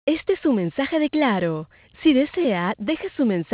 Este es su mensaje de Claro. Si desea, deje su mensaje.